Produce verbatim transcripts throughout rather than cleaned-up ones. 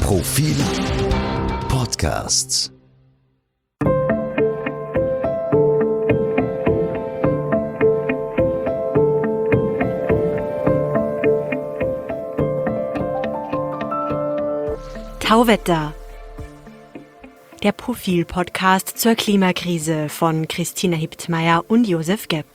Profil Podcasts. Tauwetter. Der Profil-Podcast zur Klimakrise von Christina Hiptmeier und Josef Gepp.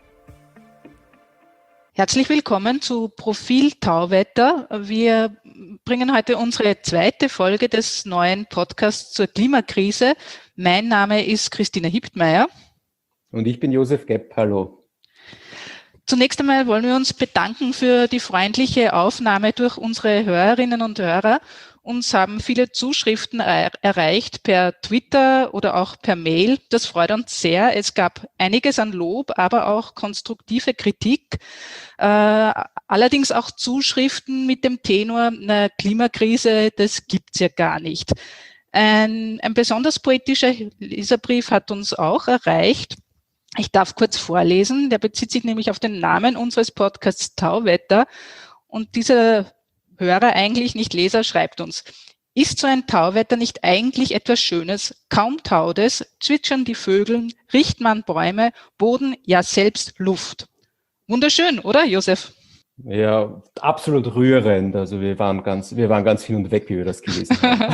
Herzlich willkommen zu Profil Tauwetter. Wir bringen heute unsere zweite Folge des neuen Podcasts zur Klimakrise. Mein Name ist Christina Hiptmeier. Und ich bin Josef Gepp. Hallo. Zunächst einmal wollen wir uns bedanken für die freundliche Aufnahme durch unsere Hörerinnen und Hörer. Uns haben viele Zuschriften er- erreicht per Twitter oder auch per Mail. Das freut uns sehr. Es gab einiges an Lob, aber auch konstruktive Kritik. Äh, allerdings auch Zuschriften mit dem Tenor, na, Klimakrise, das gibt's ja gar nicht. Ein, ein besonders poetischer Leserbrief hat uns auch erreicht. Ich darf kurz vorlesen. Der bezieht sich nämlich auf den Namen unseres Podcasts Tauwetter. Und dieser Hörer, eigentlich nicht Leser, schreibt uns: Ist so ein Tauwetter nicht eigentlich etwas Schönes? Kaum taut es, zwitschern die Vögel, riecht man Bäume, Boden, ja selbst Luft. Wunderschön, oder Josef? Ja, absolut rührend. Also wir waren ganz, wir waren ganz hin und weg, wie wir das gelesen haben.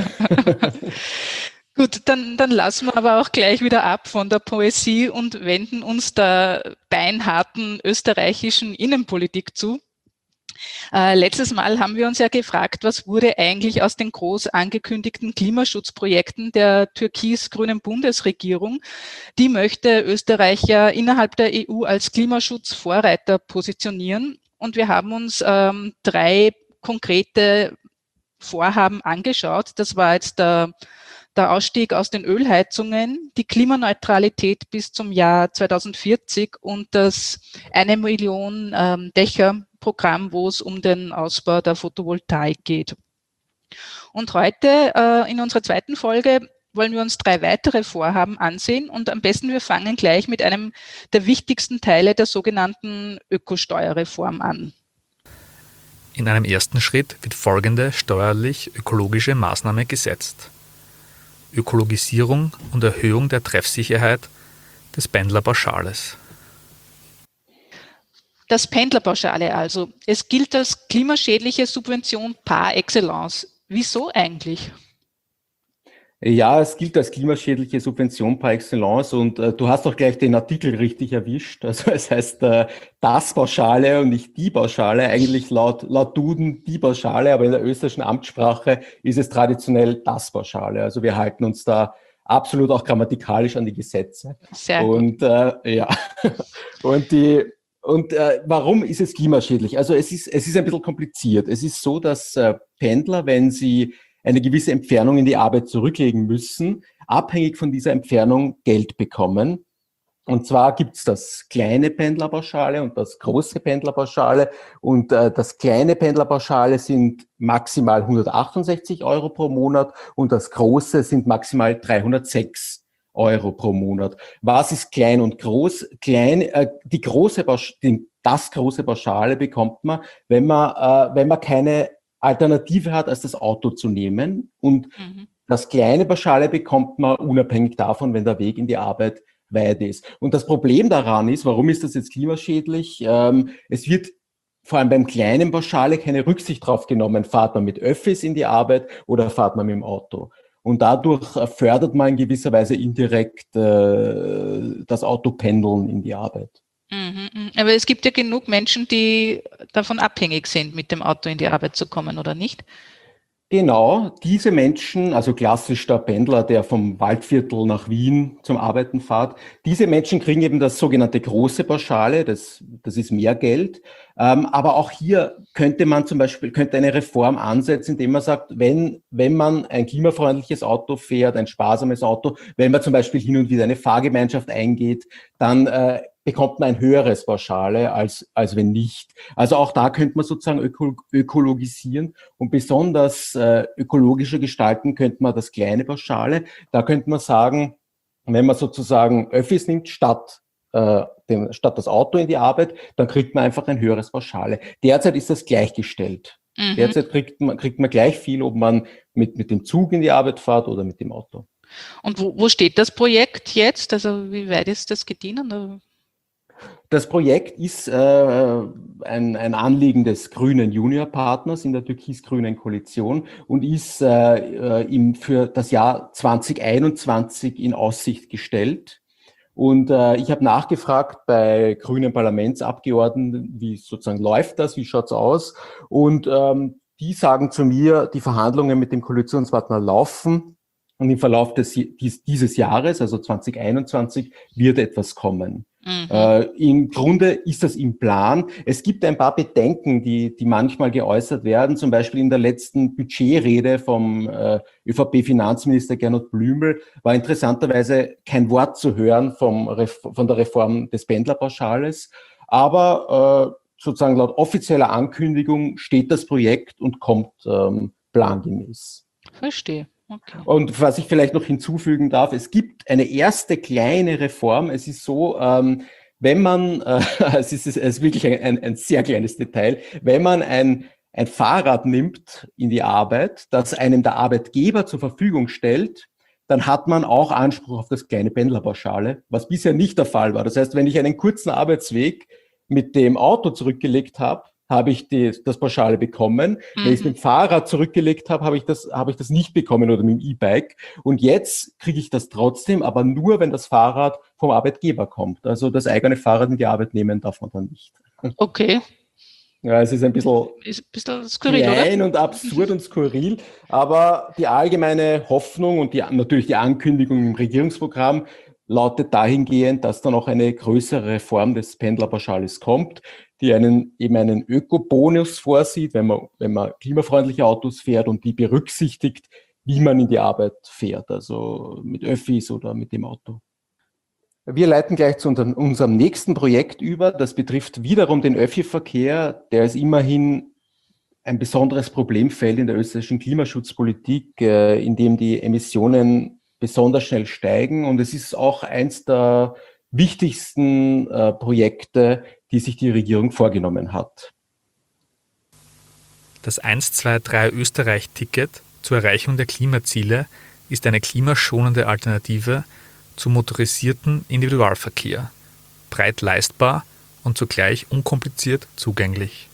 Gut, dann, dann lassen wir aber auch gleich wieder ab von der Poesie und wenden uns der beinharten österreichischen Innenpolitik zu. Äh, letztes Mal haben wir uns ja gefragt, was wurde eigentlich aus den groß angekündigten Klimaschutzprojekten der türkis-grünen Bundesregierung? Die möchte Österreich ja innerhalb der E U als Klimaschutzvorreiter positionieren. Und wir haben uns ähm, drei konkrete Vorhaben angeschaut. Das war jetzt der, der Ausstieg aus den Ölheizungen, die Klimaneutralität bis zum Jahr zweitausendvierzig und das eine Million ähm, Dächer Programm, wo es um den Ausbau der Photovoltaik geht. Und heute äh, in unserer zweiten Folge wollen wir uns drei weitere Vorhaben ansehen und am besten wir fangen gleich mit einem der wichtigsten Teile der sogenannten Ökosteuerreform an. In einem ersten Schritt wird folgende steuerlich-ökologische Maßnahme gesetzt: Ökologisierung und Erhöhung der Treffsicherheit des Pendlerpauschales. Das Pendlerpauschale also. Es gilt als klimaschädliche Subvention par excellence. Wieso eigentlich? Ja, es gilt als klimaschädliche Subvention par excellence und äh, du hast doch gleich den Artikel richtig erwischt. Also es heißt äh, das Pauschale und nicht die Pauschale. Eigentlich laut, laut Duden die Pauschale, aber in der österreichischen Amtssprache ist es traditionell das Pauschale. Also wir halten uns da absolut auch grammatikalisch an die Gesetze. Sehr gut. Und äh, ja, und die Und äh, warum ist es klimaschädlich? Also es ist, es ist ein bisschen kompliziert. Es ist so, dass äh, Pendler, wenn sie eine gewisse Entfernung in die Arbeit zurücklegen müssen, abhängig von dieser Entfernung Geld bekommen. Und zwar gibt's das kleine Pendlerpauschale und das große Pendlerpauschale. Und äh, das kleine Pendlerpauschale sind maximal hundertachtundsechzig Euro pro Monat und das große sind maximal dreihundertsechs Euro pro Monat. Was ist klein und groß? Klein, äh, die große Pausch- die, das große Pauschale bekommt man, wenn man, äh, wenn man keine Alternative hat, als das Auto zu nehmen. Und Mhm. das kleine Pauschale bekommt man unabhängig davon, wenn der Weg in die Arbeit weit ist. Und das Problem daran ist, warum ist das jetzt klimaschädlich? Ähm, es wird vor allem beim kleinen Pauschale keine Rücksicht drauf genommen, fahrt man mit Öffis in die Arbeit oder fahrt man mit dem Auto. Und dadurch fördert man in gewisser Weise indirekt äh, das Autopendeln in die Arbeit. Mhm, mhm. Aber es gibt ja genug Menschen, die davon abhängig sind, mit dem Auto in die Arbeit zu kommen, oder nicht? Genau, diese Menschen, also klassisch der Pendler, der vom Waldviertel nach Wien zum Arbeiten fährt, diese Menschen kriegen eben das sogenannte große Pauschale, das, das ist mehr Geld. Ähm, aber auch hier könnte man zum Beispiel, könnte eine Reform ansetzen, indem man sagt, wenn, wenn man ein klimafreundliches Auto fährt, ein sparsames Auto, wenn man zum Beispiel hin und wieder eine Fahrgemeinschaft eingeht, dann äh, bekommt man ein höheres Pauschale als, als wenn nicht. Also auch da könnte man sozusagen öko, ökologisieren und besonders äh, ökologischer gestalten könnte man das kleine Pauschale. Da könnte man sagen, wenn man sozusagen Öffis nimmt statt, äh, dem, statt das Auto in die Arbeit, dann kriegt man einfach ein höheres Pauschale. Derzeit ist das gleichgestellt. Mhm. Derzeit kriegt man, kriegt man gleich viel, ob man mit, mit dem Zug in die Arbeit fährt oder mit dem Auto. Und wo, wo steht das Projekt jetzt? Also wie weit ist das gediehen? Das Projekt ist äh, ein, ein Anliegen des grünen Juniorpartners in der türkis-grünen Koalition und ist äh, ihm für das Jahr zwanzig einundzwanzig in Aussicht gestellt. Und äh, ich habe nachgefragt bei grünen Parlamentsabgeordneten, wie sozusagen läuft das, wie schaut's aus? Und ähm, die sagen zu mir, die Verhandlungen mit dem Koalitionspartner laufen. Und im Verlauf des, dieses Jahres, also zwanzig einundzwanzig, wird etwas kommen. Mhm. Äh, im Grunde ist das im Plan. Es gibt ein paar Bedenken, die, die manchmal geäußert werden. Zum Beispiel in der letzten Budgetrede vom äh, ÖVP-Finanzminister Gernot Blümel war interessanterweise kein Wort zu hören vom, von der Reform des Pendlerpauschales. Aber äh, sozusagen laut offizieller Ankündigung steht das Projekt und kommt ähm, plangemäß. Verstehe. Okay. Und was ich vielleicht noch hinzufügen darf, es gibt eine erste kleine Reform. Es ist so, ähm, wenn man, äh, es, ist, es ist wirklich ein, ein, ein sehr kleines Detail, wenn man ein, ein Fahrrad nimmt in die Arbeit, das einem der Arbeitgeber zur Verfügung stellt, dann hat man auch Anspruch auf das kleine Pendlerpauschale, was bisher nicht der Fall war. Das heißt, wenn ich einen kurzen Arbeitsweg mit dem Auto zurückgelegt habe, habe ich die, das Pauschale bekommen. Mhm. Wenn ich es mit dem Fahrrad zurückgelegt habe, habe ich das, habe ich das nicht bekommen oder mit dem E-Bike. Und jetzt kriege ich das trotzdem, aber nur, wenn das Fahrrad vom Arbeitgeber kommt. Also das eigene Fahrrad in die Arbeit nehmen darf man dann nicht. Okay. Ja, es ist ein bisschen, ist ein bisschen skurril, klein oder? Und absurd und skurril, aber die allgemeine Hoffnung und die, natürlich die Ankündigung im Regierungsprogramm lautet dahingehend, dass dann auch eine größere Reform des Pendlerpauschales kommt, die einen eben einen Ökobonus vorsieht, wenn man, wenn man klimafreundliche Autos fährt und die berücksichtigt, wie man in die Arbeit fährt, also mit Öffis oder mit dem Auto. Wir leiten gleich zu unserem nächsten Projekt über. Das betrifft wiederum den Öffi-Verkehr. Der ist immerhin ein besonderes Problemfeld in der österreichischen Klimaschutzpolitik, in dem die Emissionen besonders schnell steigen. Und es ist auch eins der wichtigsten äh, Projekte, die sich die Regierung vorgenommen hat. Das eins zwei drei Österreich-Ticket zur Erreichung der Klimaziele ist eine klimaschonende Alternative zum motorisierten Individualverkehr, breit leistbar und zugleich unkompliziert zugänglich.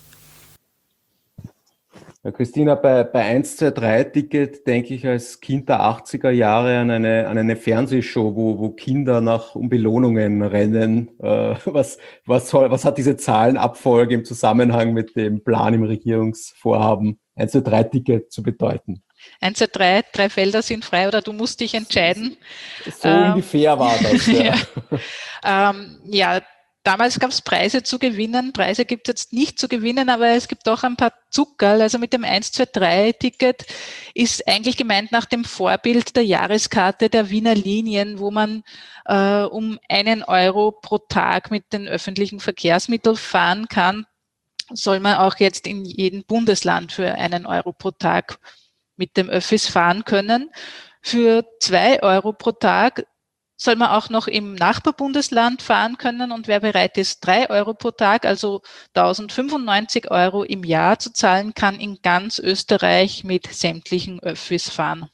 Ja, Christina, bei, bei eins zwei drei Ticket denke ich als Kind der achtziger Jahre an eine, an eine Fernsehshow, wo, wo Kinder nach um Belohnungen rennen. Äh, was, was, soll, was hat diese Zahlenabfolge im Zusammenhang mit dem Plan im Regierungsvorhaben eins zwei drei Ticket zu bedeuten? eins zwei drei, drei Felder sind frei oder du musst dich entscheiden. So ähm, ungefähr war das, ja. ja. Ähm, ja. Damals gab es Preise zu gewinnen. Preise gibt es jetzt nicht zu gewinnen, aber es gibt auch ein paar Zuckerl. Also mit dem eins zwei drei Ticket ist eigentlich gemeint nach dem Vorbild der Jahreskarte der Wiener Linien, wo man äh, um einen Euro pro Tag mit den öffentlichen Verkehrsmitteln fahren kann, soll man auch jetzt in jedem Bundesland für einen Euro pro Tag mit dem Öffis fahren können. Für zwei Euro pro Tag soll man auch noch im Nachbarbundesland fahren können und wer bereit ist, drei Euro pro Tag, also tausendfünfundneunzig Euro im Jahr zu zahlen, kann in ganz Österreich mit sämtlichen Öffis fahren.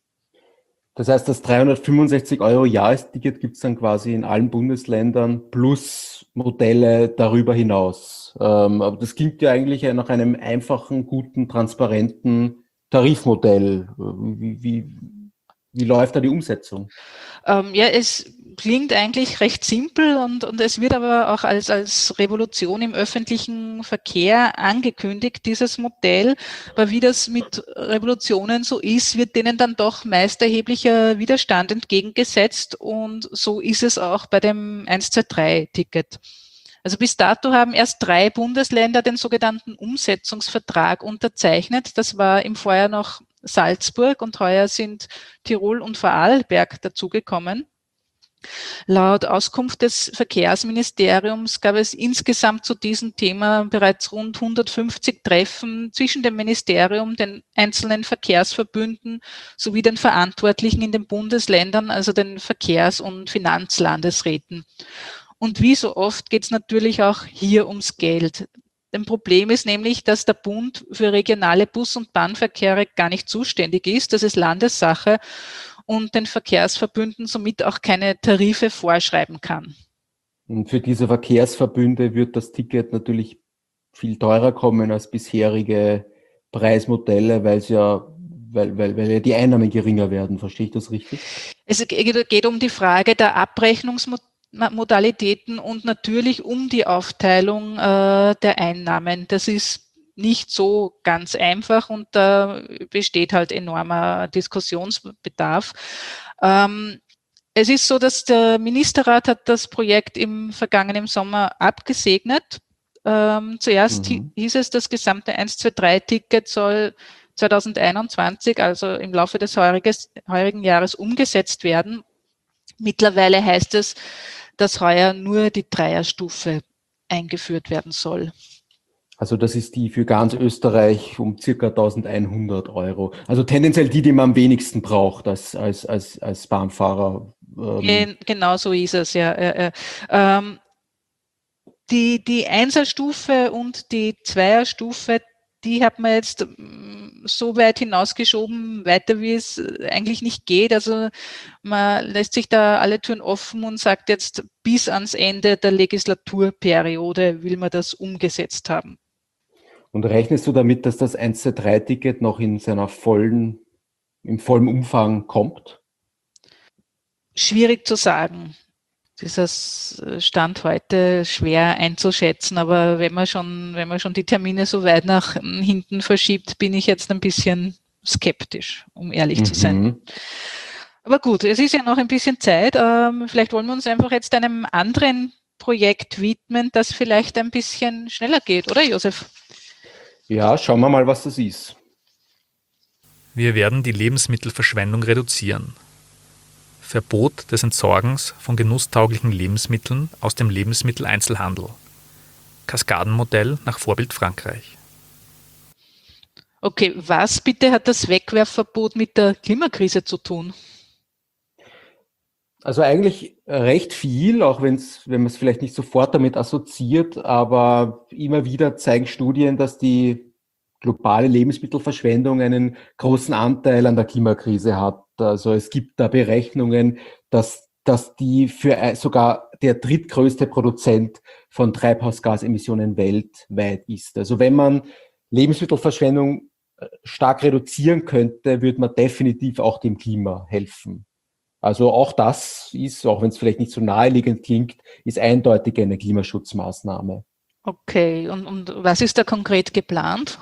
Das heißt, das dreihundertfünfundsechzig Euro Jahresticket gibt es dann quasi in allen Bundesländern plus Modelle darüber hinaus. Ähm, aber das klingt ja eigentlich nach einem einfachen, guten, transparenten Tarifmodell. Wie, wie, wie läuft da die Umsetzung? Ähm, ja, es klingt eigentlich recht simpel und, und es wird aber auch als, als Revolution im öffentlichen Verkehr angekündigt, dieses Modell. Aber wie das mit Revolutionen so ist, wird denen dann doch meist erheblicher Widerstand entgegengesetzt und so ist es auch bei dem eins zwei drei Ticket. Also bis dato haben erst drei Bundesländer den sogenannten Umsetzungsvertrag unterzeichnet. Das war im Vorjahr noch Salzburg und heuer sind Tirol und Vorarlberg dazugekommen. Laut Auskunft des Verkehrsministeriums gab es insgesamt zu diesem Thema bereits rund hundertfünfzig Treffen zwischen dem Ministerium, den einzelnen Verkehrsverbünden sowie den Verantwortlichen in den Bundesländern, also den Verkehrs- und Finanzlandesräten. Und wie so oft geht es natürlich auch hier ums Geld. ein Problem ist nämlich, dass der Bund für regionale Bus- und Bahnverkehre gar nicht zuständig ist. Das ist Landessache und den Verkehrsverbünden somit auch keine Tarife vorschreiben kann. Und für diese Verkehrsverbünde wird das Ticket natürlich viel teurer kommen als bisherige Preismodelle, weil es ja, weil, weil, weil ja die Einnahmen geringer werden. Verstehe ich das richtig? Es geht um die Frage der Abrechnungsmodalitäten und natürlich um die Aufteilung äh, der Einnahmen. Das ist nicht so ganz einfach und da besteht halt enormer Diskussionsbedarf. Ähm, es ist so, dass der Ministerrat hat das Projekt im vergangenen Sommer abgesegnet. Ähm, zuerst mhm. hieß es, das gesamte eins zwei drei Ticket soll zwanzig einundzwanzig, also im Laufe des heuriges, heurigen Jahres, umgesetzt werden. Mittlerweile heißt es, dass heuer nur die Dreierstufe eingeführt werden soll. Also das ist die für ganz Österreich um circa eintausendeinhundert Euro. Also tendenziell die, die man am wenigsten braucht als, als, als, als Bahnfahrer. Ähm. Genau so ist es, ja. Äh, äh, die, die Einserstufe und die Zweierstufe, die hat man jetzt so weit hinausgeschoben, weiter wie es eigentlich nicht geht. Also man lässt sich da alle Türen offen und sagt jetzt, bis ans Ende der Legislaturperiode will man das umgesetzt haben. Und rechnest du damit, dass das eins zwei drei Ticket noch in seiner vollen, im vollen Umfang kommt? Schwierig zu sagen. Das Stand heute schwer einzuschätzen, aber wenn man schon, wenn man schon die Termine so weit nach hinten verschiebt, bin ich jetzt ein bisschen skeptisch, um ehrlich mhm. zu sein. Aber gut, es ist ja noch ein bisschen Zeit. Ähm, vielleicht wollen wir uns einfach jetzt einem anderen Projekt widmen, das vielleicht ein bisschen schneller geht, oder Josef? Ja, schauen wir mal, was das ist. Wir werden die Lebensmittelverschwendung reduzieren. Verbot des Entsorgens von genusstauglichen Lebensmitteln aus dem Lebensmitteleinzelhandel. Kaskadenmodell nach Vorbild Frankreich. Okay, was bitte hat das Wegwerfverbot mit der Klimakrise zu tun? Also eigentlich recht viel, auch wenn's, wenn man es vielleicht nicht sofort damit assoziiert, aber immer wieder zeigen Studien, dass die globale Lebensmittelverschwendung einen großen Anteil an der Klimakrise hat. Also es gibt da Berechnungen, dass, dass die für sogar der drittgrößte Produzent von Treibhausgasemissionen weltweit ist. Also wenn man Lebensmittelverschwendung stark reduzieren könnte, würde man definitiv auch dem Klima helfen. Also auch das ist, auch wenn es vielleicht nicht so naheliegend klingt, ist eindeutig eine Klimaschutzmaßnahme. Okay, und, und was ist da konkret geplant?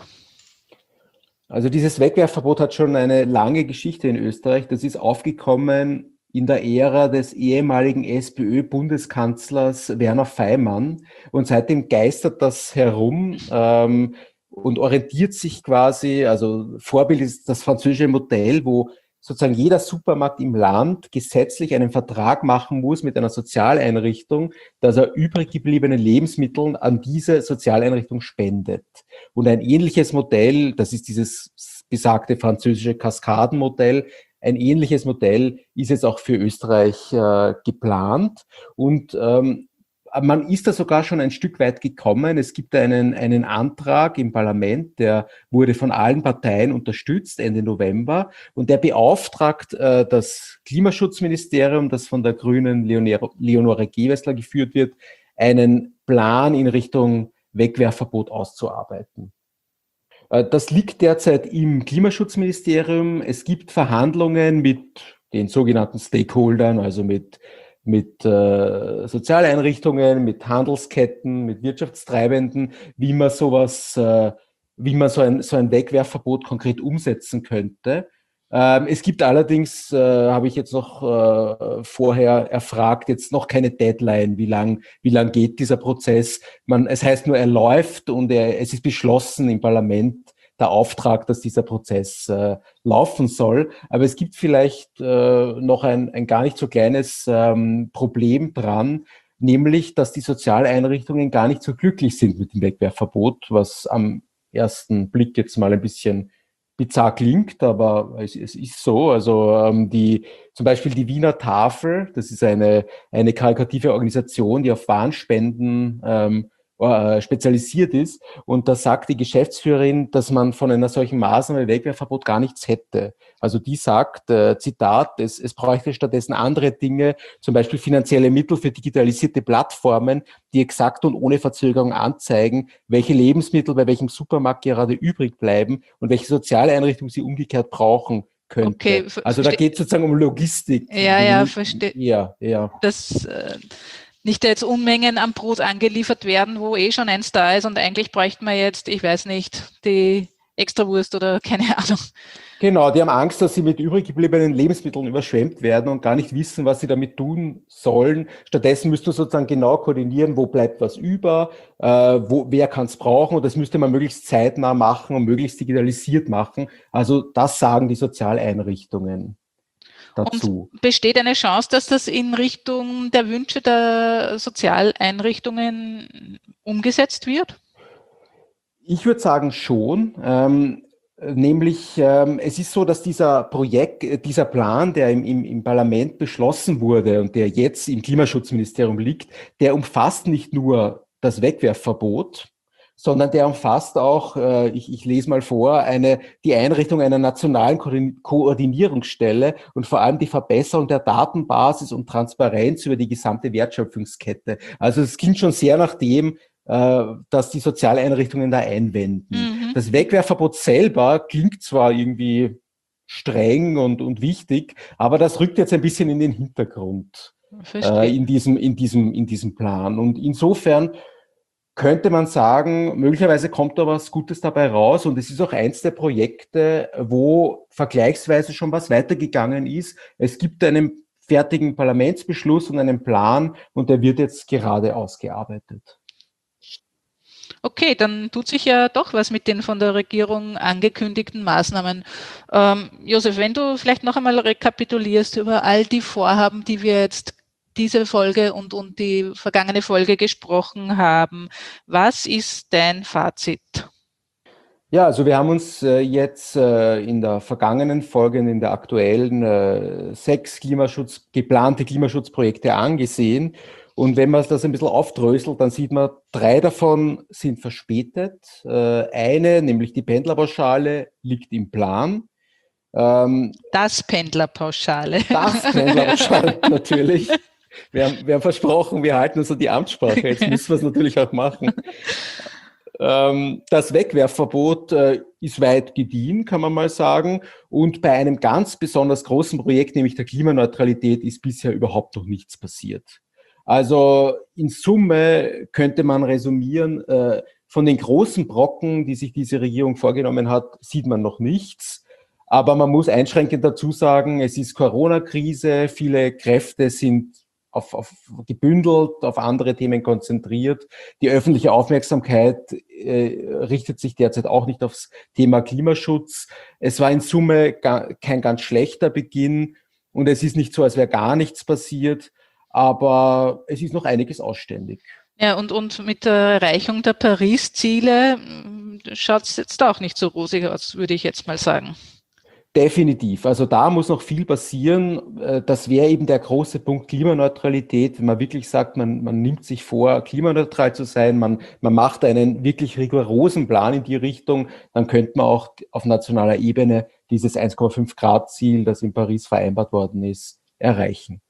Also dieses Wegwerfverbot hat schon eine lange Geschichte in Österreich. Das ist aufgekommen in der Ära des ehemaligen SPÖ-Bundeskanzlers Werner Faymann. Und seitdem geistert das herum ähm, und orientiert sich quasi, also Vorbild ist das französische Modell, wo sozusagen jeder Supermarkt im Land gesetzlich einen Vertrag machen muss mit einer Sozialeinrichtung, dass er übrig gebliebene Lebensmittel an diese Sozialeinrichtung spendet. Und ein ähnliches Modell, das ist dieses besagte französische Kaskadenmodell, ein ähnliches Modell ist jetzt auch für Österreich äh, geplant. Und ähm, man ist da sogar schon ein Stück weit gekommen. Es gibt einen, einen Antrag im Parlament, der wurde von allen Parteien unterstützt Ende November und der beauftragt äh, das Klimaschutzministerium, das von der grünen Leonore, Leonore Gewessler geführt wird, einen Plan in Richtung Wegwerfverbot auszuarbeiten. Äh, das liegt derzeit im Klimaschutzministerium. Es gibt Verhandlungen mit den sogenannten Stakeholdern, also mit mit äh, Sozialeinrichtungen, mit Handelsketten, mit Wirtschaftstreibenden, wie man sowas, äh, wie man so ein, so ein Wegwerfverbot konkret umsetzen könnte. Ähm, es gibt allerdings, äh, habe ich jetzt noch äh, vorher erfragt, jetzt noch keine Deadline, wie lang, wie lang geht dieser Prozess. Man, es heißt nur, er läuft und er, es ist beschlossen im Parlament, der Auftrag, dass dieser Prozess äh, laufen soll. Aber es gibt vielleicht äh, noch ein, ein gar nicht so kleines ähm, Problem dran, nämlich, dass die Sozialeinrichtungen gar nicht so glücklich sind mit dem Wegwerfverbot, was am ersten Blick jetzt mal ein bisschen bizarr klingt, aber es, es ist so. Also ähm, die zum Beispiel die Wiener Tafel, das ist eine, eine karitative Organisation, die auf Warnspenden ähm, äh, spezialisiert ist. Und da sagt die Geschäftsführerin, dass man von einer solchen Maßnahme Wegwerfverbot gar nichts hätte. Also die sagt, äh, Zitat, es, es bräuchte stattdessen andere Dinge, zum Beispiel finanzielle Mittel für digitalisierte Plattformen, die exakt und ohne Verzögerung anzeigen, welche Lebensmittel bei welchem Supermarkt gerade übrig bleiben und welche Sozialeinrichtung sie umgekehrt brauchen könnte. Okay, also da geht es sozusagen um Logistik. Ja, ja, verstehe. Ja, ja. Das äh, nicht jetzt Unmengen an Brot angeliefert werden, wo eh schon eins da ist und eigentlich bräuchte man jetzt, ich weiß nicht, die Extrawurst oder keine Ahnung. Genau, die haben Angst, dass sie mit übrig gebliebenen Lebensmitteln überschwemmt werden und gar nicht wissen, was sie damit tun sollen. Stattdessen müsste man sozusagen genau koordinieren, wo bleibt was über, äh, wo, wer kann es brauchen, und das müsste man möglichst zeitnah machen und möglichst digitalisiert machen. Also das sagen die Sozialeinrichtungen dazu. Und besteht eine Chance, dass das in Richtung der Wünsche der Sozialeinrichtungen umgesetzt wird? Ich würde sagen schon. Ähm, Nämlich, ähm, es ist so, dass dieser Projekt, dieser Plan, der im, im, im Parlament beschlossen wurde und der jetzt im Klimaschutzministerium liegt, der umfasst nicht nur das Wegwerfverbot, sondern der umfasst auch, äh, ich, ich lese mal vor, eine, die Einrichtung einer nationalen Ko- Koordinierungsstelle und vor allem die Verbesserung der Datenbasis und Transparenz über die gesamte Wertschöpfungskette. Also es klingt schon sehr nach dem, dass die Sozialeinrichtungen da einwenden. Mhm. Das Wegwerfverbot selber klingt zwar irgendwie streng und, und wichtig, aber das rückt jetzt ein bisschen in den Hintergrund äh, in diesem, in diesem, in diesem Plan. Und insofern könnte man sagen, möglicherweise kommt da was Gutes dabei raus, und es ist auch eins der Projekte, wo vergleichsweise schon was weitergegangen ist. Es gibt einen fertigen Parlamentsbeschluss und einen Plan, und der wird jetzt gerade ausgearbeitet. Okay, dann tut sich ja doch was mit den von der Regierung angekündigten Maßnahmen. Ähm, Josef, wenn du vielleicht noch einmal rekapitulierst über all die Vorhaben, die wir jetzt diese Folge und, und die vergangene Folge gesprochen haben, was ist dein Fazit? Ja, also wir haben uns äh, jetzt äh, in der vergangenen Folge und in der aktuellen äh, sechs Klimaschutz, geplante Klimaschutzprojekte angesehen. Und wenn man das ein bisschen aufdröselt, dann sieht man, drei davon sind verspätet. Äh, eine, nämlich die Pendlerpauschale, liegt im Plan. Ähm, das Pendlerpauschale. Das Pendlerpauschale, natürlich. Wir haben, wir haben versprochen, wir halten uns an die Amtssprache. Jetzt müssen wir es natürlich auch machen. Ähm, das Wegwerfverbot äh, ist weit gediehen, kann man mal sagen. Und bei einem ganz besonders großen Projekt, nämlich der Klimaneutralität, ist bisher überhaupt noch nichts passiert. Also in Summe könnte man resümieren, äh, von den großen Brocken, die sich diese Regierung vorgenommen hat, sieht man noch nichts. Aber man muss einschränkend dazu sagen, es ist Corona-Krise, viele Kräfte sind auf, auf gebündelt, auf andere Themen konzentriert. Die öffentliche Aufmerksamkeit äh, richtet sich derzeit auch nicht aufs Thema Klimaschutz. Es war in Summe ga, kein ganz schlechter Beginn, und es ist nicht so, als wäre gar nichts passiert. Aber es ist noch einiges ausständig. Ja, und, und mit der Erreichung der Paris-Ziele schaut es jetzt auch nicht so rosig aus, würde ich jetzt mal sagen. Definitiv. Also da muss noch viel passieren. Das wäre eben der große Punkt Klimaneutralität, wenn man wirklich sagt, man, man nimmt sich vor, klimaneutral zu sein, man, man macht einen wirklich rigorosen Plan in die Richtung, dann könnte man auch auf nationaler Ebene dieses eins Komma fünf Grad Ziel, das in Paris vereinbart worden ist, erreichen.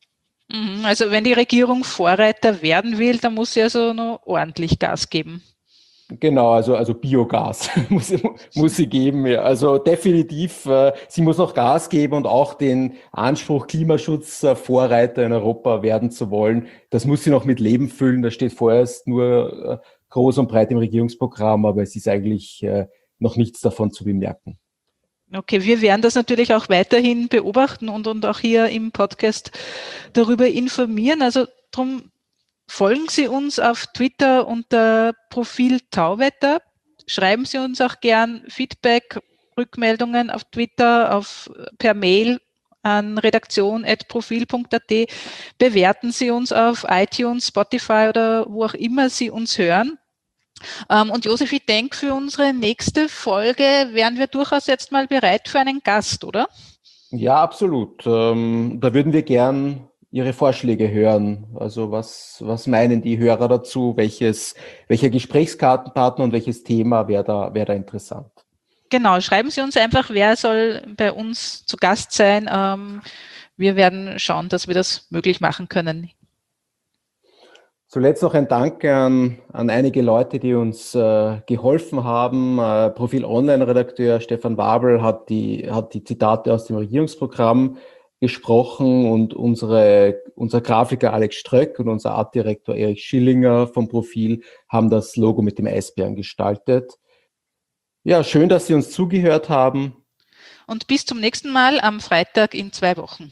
Also wenn die Regierung Vorreiter werden will, dann muss sie also noch ordentlich Gas geben. Genau, also, also Biogas muss, muss sie geben. Ja. Also definitiv, äh, sie muss noch Gas geben und auch den Anspruch, Klimaschutzvorreiter in Europa werden zu wollen, das muss sie noch mit Leben füllen. Das steht vorerst nur äh, groß und breit im Regierungsprogramm, aber es ist eigentlich äh, noch nichts davon zu bemerken. Okay, wir werden das natürlich auch weiterhin beobachten und, und auch hier im Podcast darüber informieren. Also drum folgen Sie uns auf Twitter unter Profil Tauwetter. Schreiben Sie uns auch gern Feedback, Rückmeldungen auf Twitter, auf, per Mail an redaktion at profil punkt at. Bewerten Sie uns auf iTunes, Spotify oder wo auch immer Sie uns hören. Und Josef, ich denke, für unsere nächste Folge wären wir durchaus jetzt mal bereit für einen Gast, oder? Ja, absolut. Ähm, da würden wir gern Ihre Vorschläge hören. Also was, was meinen die Hörer dazu? Welches, welcher Gesprächspartner und welches Thema wäre da, wäre da interessant? Genau, schreiben Sie uns einfach, wer soll bei uns zu Gast sein. Ähm, wir werden schauen, dass wir das möglich machen können. Zuletzt noch ein Dank an, an einige Leute, die uns äh, geholfen haben. Äh, Profil Online-Redakteur Stefan Wabel hat die, hat die Zitate aus dem Regierungsprogramm gesprochen und unsere, unser Grafiker Alex Ströck und unser Artdirektor Erich Schillinger vom Profil haben das Logo mit dem Eisbären gestaltet. Ja, schön, dass Sie uns zugehört haben. Und bis zum nächsten Mal am Freitag in zwei Wochen.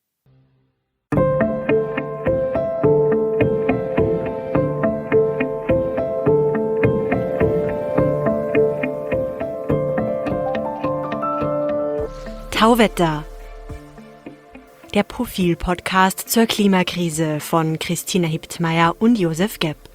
Tauwetter. Der Profil-Podcast zur Klimakrise von Christina Hiptmeier und Josef Gepp.